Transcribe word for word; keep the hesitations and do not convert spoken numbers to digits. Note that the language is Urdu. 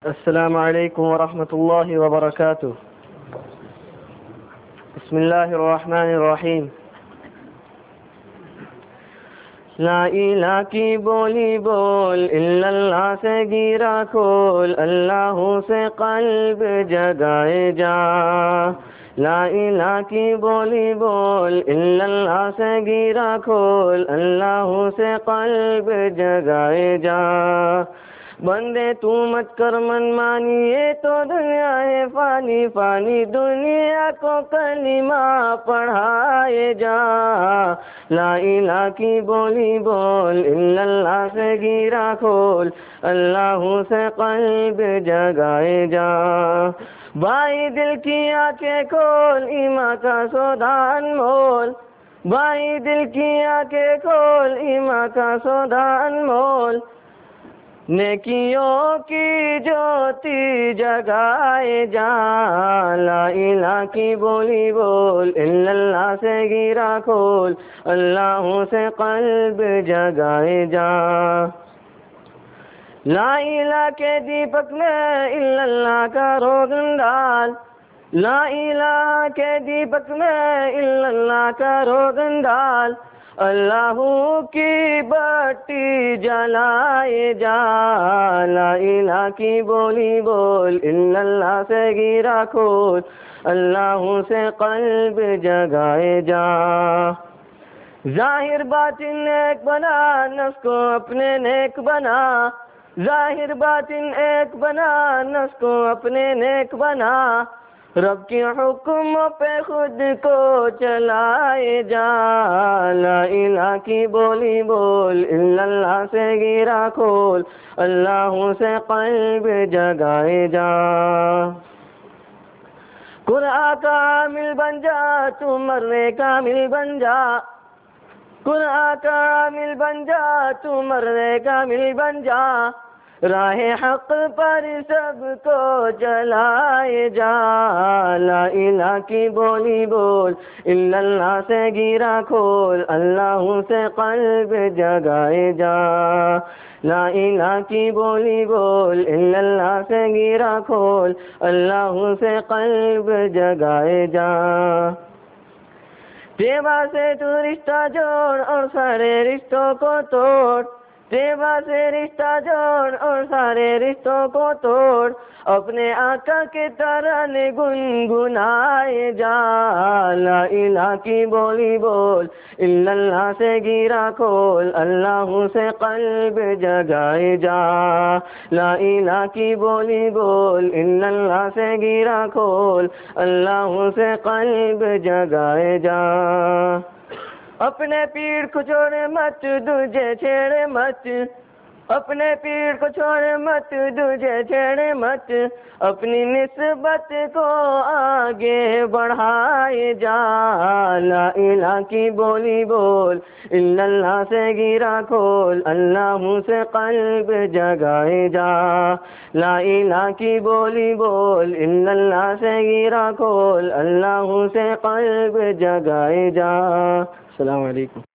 السلام علیکم ورحمۃ اللہ وبرکاتہ۔ بسم اللہ الرحمن الرحیم۔ لا الہ کی بولی بول، الا اللہ سے گیرا کھول، اللہ سے قلب جگائے جا۔ لا الہ کی بولی بول، الا اللہ سے گیرا کھول، اللہ سے قلب جگائے جا۔ بندے تو مت کر من مانی، یہ تو دنیا ہے فانی، فانی دنیا کو کلمہ پڑھائے جا۔ لا الہ کی بولی بول، الا اللہ سے گیرا کھول، اللہ سے قلب جگائے جا۔ بھائی دل کی آنکھیں کھول، ایمان کا سودا انمول، بھائی دل کی آنکھیں کھول، ایمان کا سودا انمول، نیکیوں کی جوتی جگائے جا۔ لا الہ کی بولی بول، الا اللہ سے گیرا کھول، اللہ سے قلب جگائے جا۔ لا الہ کے دیپک میں الا اللہ کا روغن ڈال، لا الہ کے دیپک میں الا اللہ کا روغن ڈال، اللہ کی بتی جلائے جا۔ لا الہ کی بولی بول، الا اللہ سے گیرا کھول، اللہ سے قلب جگائے جا۔ ظاہر باطن ایک بنا، نفس کو اپنے نیک بنا، ظاہر باطن ایک بنا، نفس کو اپنے نیک بنا، رب کے حکم پہ خود کو چلائے جا۔ لا الہ کی بولی بول، الا اللہ سے گیرا کھول، اللہ سے قلب جگائے جا۔ قرآن کا عامل بن جا، تو مرنے کا عامل بن جا، قرآن کا عامل بن جا، تو مرنے کا عامل بن جا، راہ حق پر سب کو جلائے جا۔ لا الہ کی بولی بول، الا اللہ سے گیرا کھول، اللہ سے قلب جگائے جا۔ لا الہ کی بولی بول، الا اللہ سے گیرا کھول، اللہ سے قلب جگائے جا۔ تیبا سے تو رشتہ جوڑ اور سارے رشتوں کو توڑ، تیبا سے رشتہ جوڑ اور سارے رشتوں کو توڑ، اپنے آقا کے ترانے گنگنائے جا۔ لا الہ کی بولی بول، الا اللہ سے گیرا کھول، اللہ سے قلب جگائے جا۔ لا الہ کی بولی بول، الا اللہ سے گیرا کھول، اللہ سے قلب جگائے جا۔ اپنے پیڑ کو چھوڑے مت، دوجے چھیڑے مت، اپنے پیڑ کو چھوڑے مت، دوجے چھیڑے مت، اپنی نسبت کو آگے بڑھائے جا۔ لا الہ کی بولی بول، الا اللہ سے گیرا کھول، اللہ سے قلب جگائے جا۔ لا الہ کی بولی بول، الا اللہ سے گیرا کھول، اللہ سے قلب جگائے جا۔ السلام علیکم۔